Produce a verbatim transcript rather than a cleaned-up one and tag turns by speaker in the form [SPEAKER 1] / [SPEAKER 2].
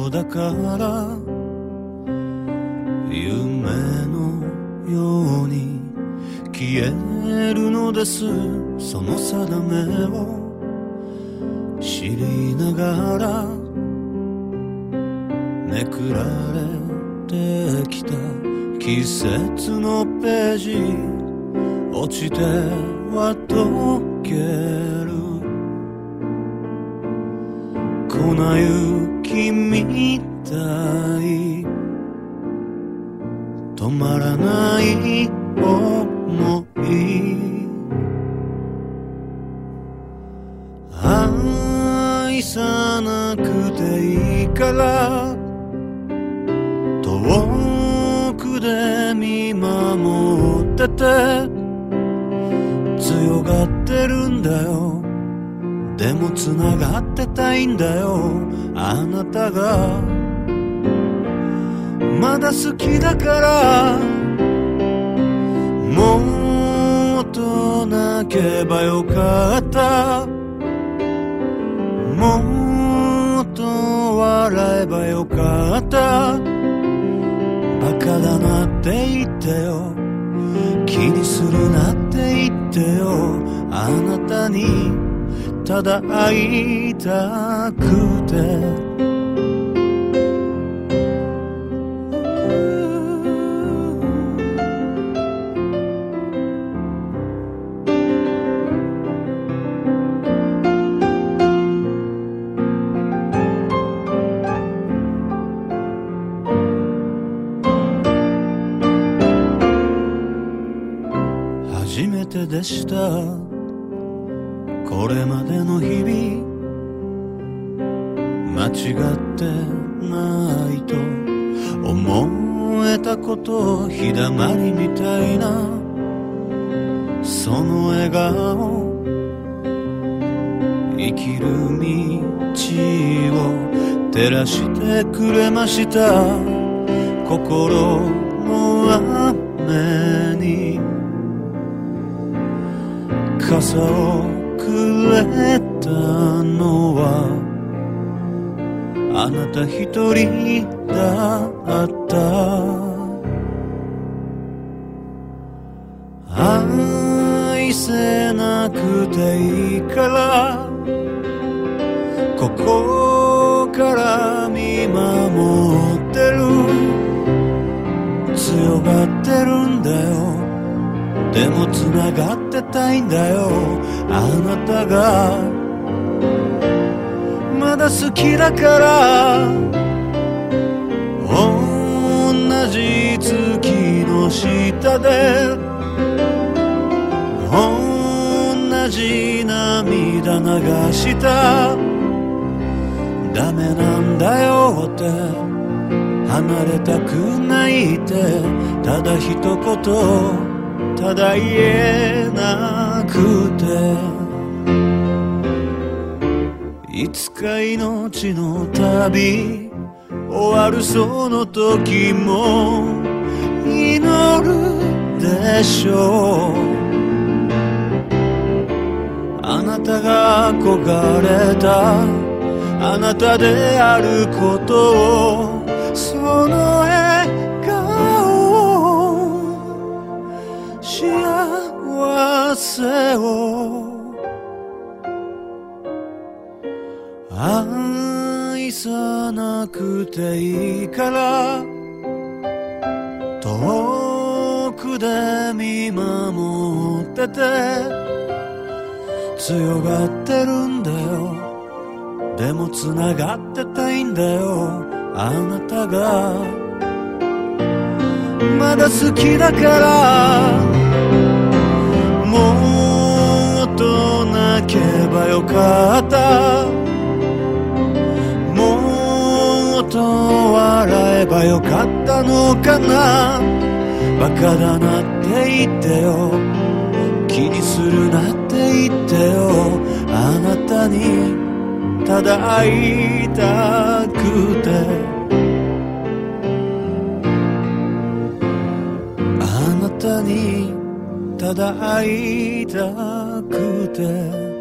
[SPEAKER 1] 頃だから夢のように消えるのです。その定めを知りながらめくられてきた季節のページ、落ちては溶ける粉雪みたい、止まらない想い、愛さなくていいから遠くで見守ってて、強がってるんだよ、でも繋がってたいんだよ。あなたがまだ好きだからもっと泣けばよかった、もっと笑えばよかった、バカだなって言ってよ、気にするなって言ってよ、あなたにただ会いたくて。初めてでしたこれまでの日々、間違ってないと思えたこと、日だまりみたいなその笑顔、生きる道を照らしてくれました。心の雨に傘をくれたのはあなた一人だった。愛せなくていいからここから見守ってる、強がってるんだよ、でも繋がってたいんだよ。あなたがまだ好きだから同じ月の下で同じ涙流した、ダメなんだよって離れたくないって、ただ一言ただ言えなくて、いつか命の旅終わるその時も祈るでしょう。あなたが憧れたあなたであることを、その笑顔幸せを愛さなくていいから遠くで見守ってて、強がってるんだよ、でも繋がってたいんだよ。あなたがまだ好きだからもっと泣けばよかった、もっと笑えばよかったのかな、バカだなって言ってよ、気にするなって言ってよ、あなたにただ会いたくて、あなたにただ会いたくて。